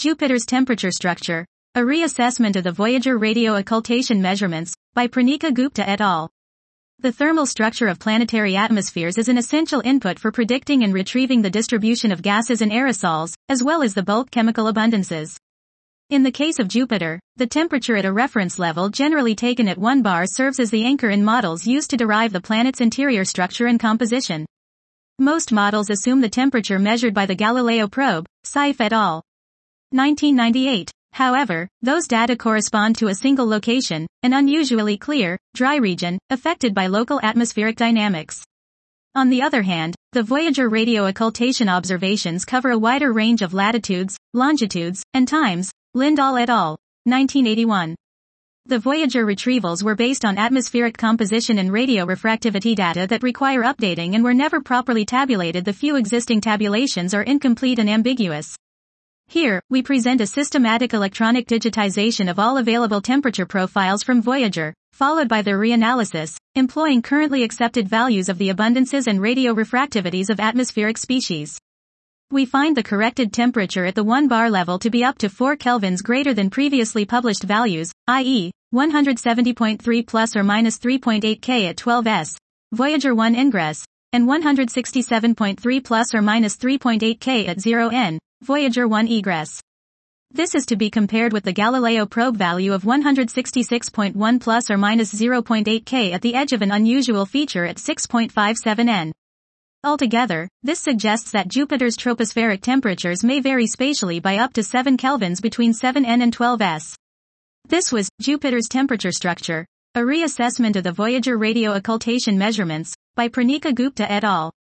Jupiter's temperature structure, a reassessment of the Voyager radio occultation measurements, by Pranika Gupta et al. The thermal structure of planetary atmospheres is an essential input for predicting and retrieving the distribution of gases and aerosols, as well as the bulk chemical abundances. In the case of Jupiter, the temperature at a reference level generally taken at 1 bar serves as the anchor in models used to derive the planet's interior structure and composition. Most models assume the temperature measured by the Galileo probe, Saif et al. 1998. However, those data correspond to a single location, an unusually clear, dry region, affected by local atmospheric dynamics. On the other hand, the Voyager radio occultation observations cover a wider range of latitudes, longitudes, and times, Lindahl et al. 1981. The Voyager retrievals were based on atmospheric composition and radio refractivity data that require updating and were never properly tabulated. The few existing tabulations are incomplete and ambiguous. Here, we present a systematic electronic digitization of all available temperature profiles from Voyager, followed by their reanalysis, employing currently accepted values of the abundances and radio refractivities of atmospheric species. We find the corrected temperature at the 1 bar level to be up to 4 kelvins greater than previously published values, i.e., 170.3 plus or minus 3.8 K at 12s, Voyager 1 ingress, and 167.3 plus or minus 3.8 K at 0n, Voyager 1 egress. This is to be compared with the Galileo probe value of 166.1 plus or minus 0.8 K at the edge of an unusual feature at 6.57 n. Altogether, this suggests that Jupiter's tropospheric temperatures may vary spatially by up to 7 kelvins between 7n and 12s. This was Jupiter's temperature structure, a reassessment of the Voyager radio occultation measurements, by Pranika Gupta et al.